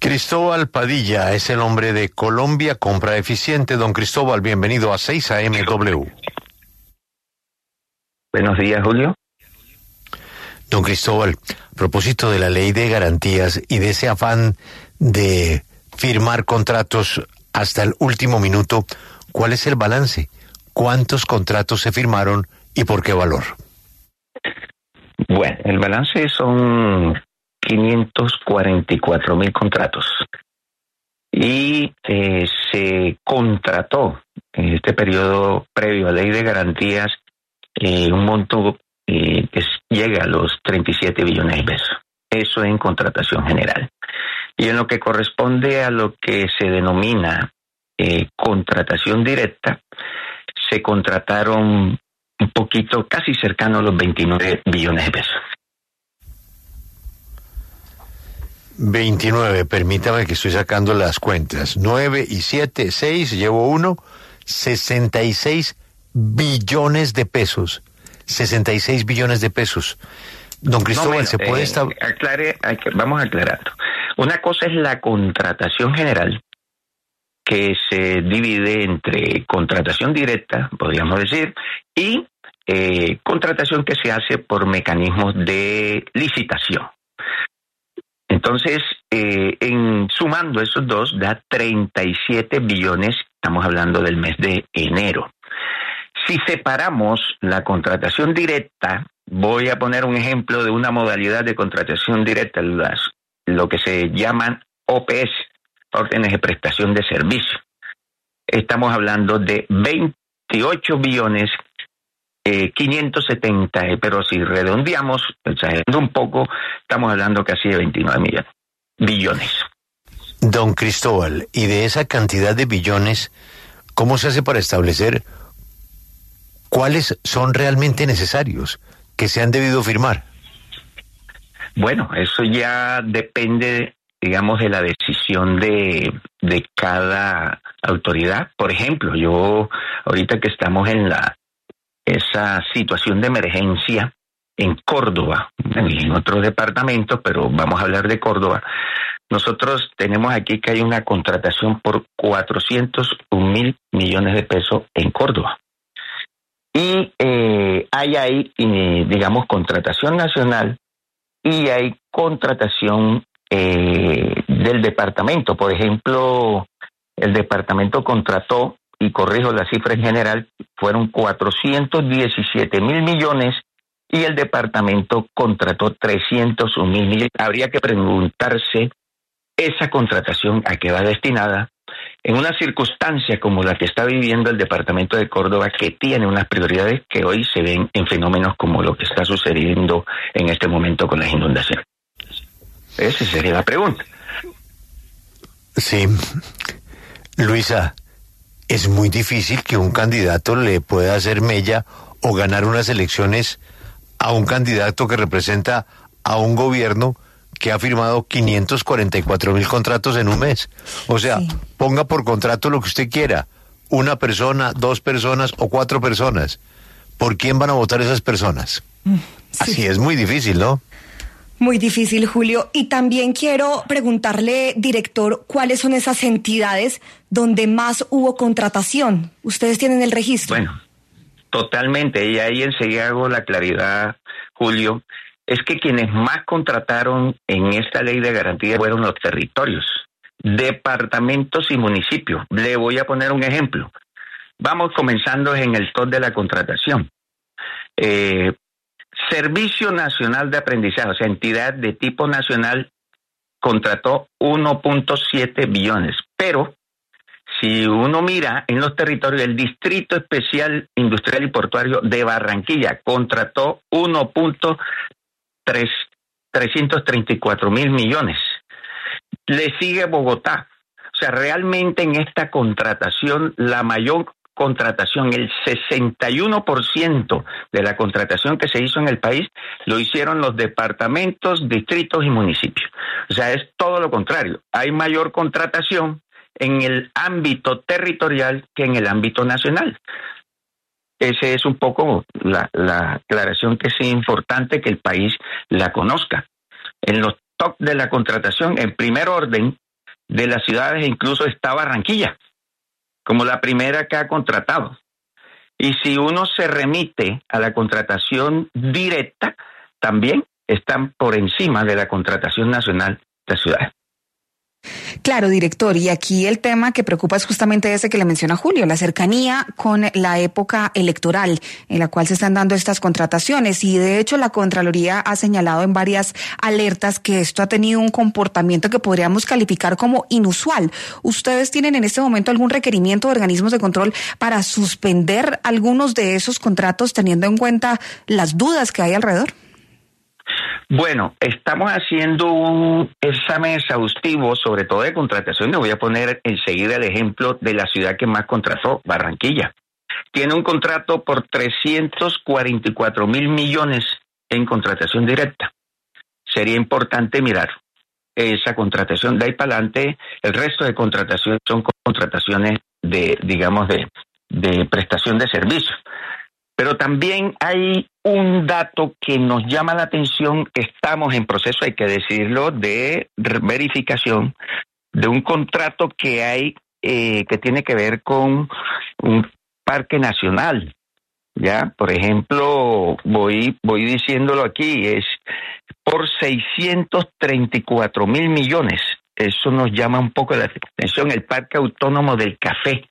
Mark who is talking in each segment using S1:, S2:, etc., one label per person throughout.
S1: Cristóbal Padilla es el hombre de Colombia Compra Eficiente. Don Cristóbal, bienvenido a 6am
S2: Buenos días, Julio.
S1: Don Cristóbal, a propósito de la ley de garantías y de ese afán de firmar contratos hasta el último minuto, ¿cuál es el balance? ¿Cuántos contratos se firmaron y por qué valor?
S2: Bueno, el balance son 544,000 contratos. Y se contrató en este periodo previo a ley de garantías un monto que llega a los 37 billones de pesos. Eso en contratación general. Y en lo que corresponde a lo que se denomina contratación directa, se contrataron un poquito, casi cercano a los 29 billones de pesos.
S1: 29, permítame que estoy sacando las cuentas. 9 y 7, 6, llevo 1, 66 billones de pesos. 66 billones de pesos. Don Cristóbal, ¿se puede
S2: vamos aclarando. Una cosa es la contratación general, que se divide entre contratación directa, podríamos decir, y contratación que se hace por mecanismos de licitación. Entonces, sumando esos dos, da 37 billones, estamos hablando del mes de enero. Si separamos la contratación directa, voy a poner un ejemplo de una modalidad de contratación directa, lo que se llaman OPS, órdenes de prestación de servicio. Estamos hablando de 28 billones 570, pero si redondeamos, exagerando un poco, estamos hablando casi de 29 billones.
S1: Don Cristóbal, y de esa cantidad de billones, ¿cómo se hace para establecer cuáles son realmente necesarios, que se han debido firmar?
S2: Bueno, eso ya depende, digamos, de la decisión de cada autoridad. Por ejemplo, ahorita que estamos en esa situación de emergencia en Córdoba, en otros departamentos, pero vamos a hablar de Córdoba. Nosotros tenemos aquí que hay una contratación por 401,000 millones de pesos en Córdoba. Y hay ahí, digamos, contratación nacional y hay contratación del departamento. Por ejemplo, el departamento contrató, y corrijo la cifra en general, fueron 417,000 millones y el departamento contrató 301,000 millones. Habría que preguntarse esa contratación a qué va destinada en una circunstancia como la que está viviendo el departamento de Córdoba, que tiene unas prioridades que hoy se ven en fenómenos como lo que está sucediendo en este momento con las inundaciones. Esa sería la pregunta.
S1: Sí. Luisa, es muy difícil que un candidato le pueda hacer mella o ganar unas elecciones a un candidato que representa a un gobierno que ha firmado 544,000 contratos en un mes. O sea, sí, ponga por contrato lo que usted quiera. Una persona, 2 personas o 4 personas. ¿Por quién van a votar esas personas? Sí. Así es muy difícil, ¿no?
S3: Muy difícil, Julio. Y también quiero preguntarle, director, ¿cuáles son esas entidades donde más hubo contratación? ¿Ustedes tienen el registro?
S2: Bueno, totalmente. Y ahí enseguida hago la claridad, Julio. Es que quienes más contrataron en esta ley de garantía fueron los territorios, departamentos y municipios. Le voy a poner un ejemplo. Vamos comenzando en el top de la contratación. Servicio Nacional de Aprendizaje, o sea, entidad de tipo nacional, contrató 1.7 billones. Pero si uno mira en los territorios, el Distrito Especial Industrial y Portuario de Barranquilla contrató 334,000 millones. Le sigue Bogotá. O sea, realmente en esta contratación, la mayor contratación, el 61% de la contratación que se hizo en el país, lo hicieron los departamentos, distritos y municipios. O sea, es todo lo contrario. Hay mayor contratación en el ámbito territorial que en el ámbito nacional. Esa es un poco la aclaración que es importante que el país la conozca. En los top de la contratación, en primer orden, de las ciudades incluso está Barranquilla, como la primera que ha contratado. Y si uno se remite a la contratación directa, también están por encima de la contratación nacional de ciudades.
S4: Claro, director, y aquí el tema que preocupa es justamente ese que le menciona Julio, la cercanía con la época electoral en la cual se están dando estas contrataciones, y de hecho la Contraloría ha señalado en varias alertas que esto ha tenido un comportamiento que podríamos calificar como inusual. ¿Ustedes tienen en este momento algún requerimiento de organismos de control para suspender algunos de esos contratos teniendo en cuenta las dudas que hay alrededor?
S2: Bueno, estamos haciendo un examen exhaustivo, sobre todo de contratación. Le voy a poner enseguida el ejemplo de la ciudad que más contrató, Barranquilla. Tiene un contrato por 344.000 millones en contratación directa. Sería importante mirar esa contratación. De ahí para adelante, el resto de contrataciones son contrataciones de prestación de servicios. Pero también hay un dato que nos llama la atención. Estamos en proceso, hay que decirlo, de verificación de un contrato que hay que tiene que ver con un parque nacional. Ya, por ejemplo, voy diciéndolo aquí, es por 634.000 millones. Eso nos llama un poco la atención. El Parque Autónomo del Café,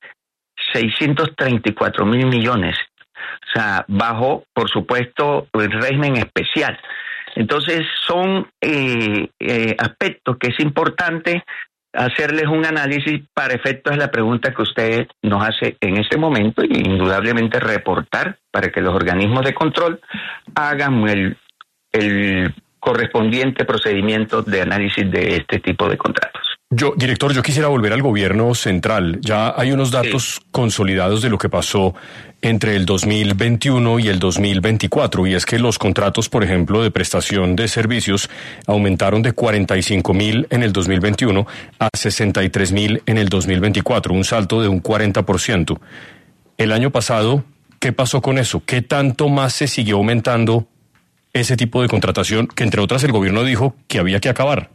S2: 634.000 millones. O sea, bajo, por supuesto, el régimen especial. Entonces, son aspectos que es importante hacerles un análisis para efectos de la pregunta que usted nos hace en este momento, y indudablemente reportar para que los organismos de control hagan el correspondiente procedimiento de análisis de este tipo de contratos.
S5: Director, yo quisiera volver al gobierno central. Ya hay unos datos consolidados de lo que pasó entre el 2021 y el 2024, y es que los contratos, por ejemplo, de prestación de servicios aumentaron de 45.000 en el 2021 a 63.000 en el 2024, un salto de un 40%. El año pasado, ¿qué pasó con eso? ¿Qué tanto más se siguió aumentando ese tipo de contratación que, entre otras, el gobierno dijo que había que acabar?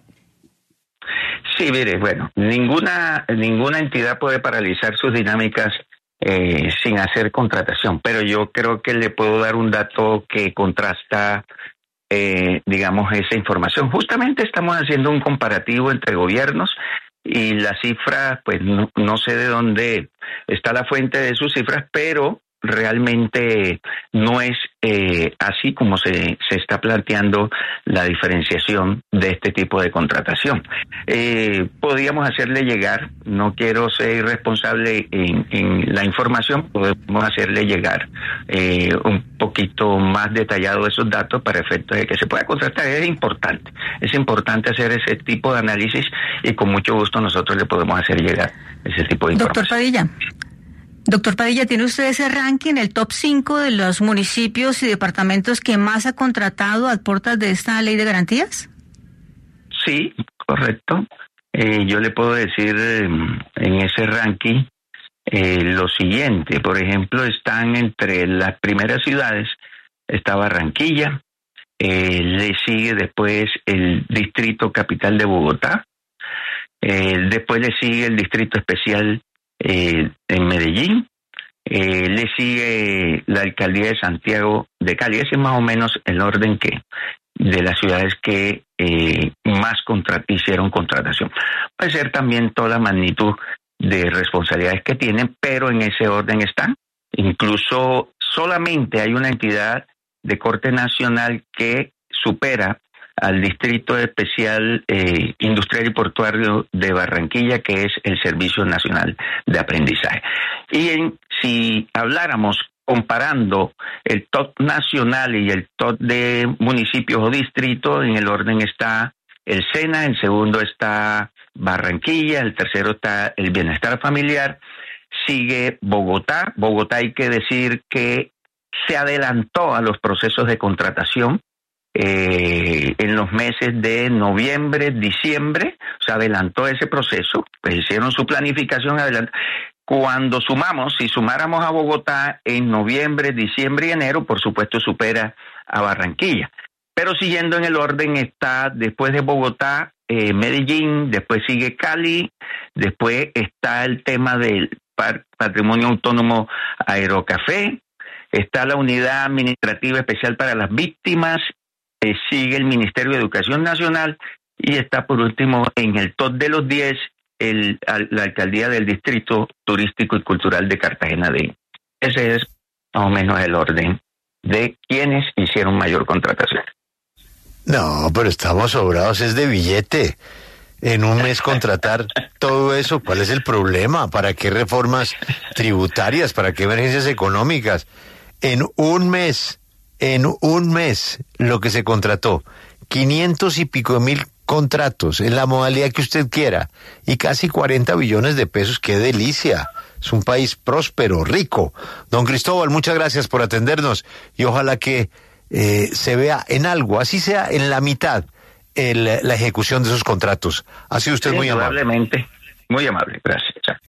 S2: Sí, mire, bueno, ninguna entidad puede paralizar sus dinámicas sin hacer contratación, pero yo creo que le puedo dar un dato que contrasta, esa información. Justamente estamos haciendo un comparativo entre gobiernos y las cifras, pues no sé de dónde está la fuente de sus cifras, pero realmente no es así como se está planteando la diferenciación de este tipo de contratación. Podríamos hacerle llegar, no quiero ser irresponsable en la información, podemos hacerle llegar un poquito más detallado esos datos para efectos de que se pueda contratar. Es importante hacer ese tipo de análisis, y con mucho gusto nosotros le podemos hacer llegar ese tipo de información.
S6: Doctor Padilla, ¿tiene usted ese ranking, el top 5 de los municipios y departamentos que más ha contratado a puertas de esta ley de garantías?
S2: Sí, correcto. Yo le puedo decir en ese ranking lo siguiente. Por ejemplo, están entre las primeras ciudades, está Barranquilla, le sigue después el Distrito Capital de Bogotá, después le sigue el Distrito Especial en Medellín, le sigue la Alcaldía de Santiago de Cali. Ese es más o menos el orden de las ciudades que más hicieron contratación. Puede ser también toda la magnitud de responsabilidades que tienen, pero en ese orden están. Incluso solamente hay una entidad de corte nacional que supera al Distrito Especial Industrial y Portuario de Barranquilla, que es el Servicio Nacional de Aprendizaje. Y si habláramos comparando el top nacional y el top de municipios o distritos, en el orden está el SENA, el segundo está Barranquilla, el tercero está el Bienestar Familiar, sigue Bogotá. Bogotá, hay que decir que se adelantó a los procesos de contratación en los meses de noviembre, diciembre, se adelantó ese proceso, pues hicieron su planificación adelante. Cuando si sumáramos a Bogotá en noviembre, diciembre y enero, por supuesto supera a Barranquilla. Pero siguiendo en el orden está, después de Bogotá, Medellín, después sigue Cali, después está el tema del Patrimonio Autónomo Aerocafé, está la Unidad Administrativa Especial para las Víctimas, sigue el Ministerio de Educación Nacional y está por último en el top de los 10 la Alcaldía del Distrito Turístico y Cultural de Cartagena de Indias. Ese es más o menos el orden de quienes hicieron mayor contratación.
S1: No, pero estamos sobrados, es de billete. En un mes contratar todo eso, ¿cuál es el problema? ¿Para qué reformas tributarias? ¿Para qué emergencias económicas? En un mes, lo que se contrató, 500 y pico mil contratos en la modalidad que usted quiera y casi 40 billones de pesos. ¡Qué delicia! Es un país próspero, rico. Don Cristóbal, muchas gracias por atendernos y ojalá que se vea en algo, así sea en la mitad, la ejecución de esos contratos. Ha sido usted muy amable.
S2: Muy amable, gracias.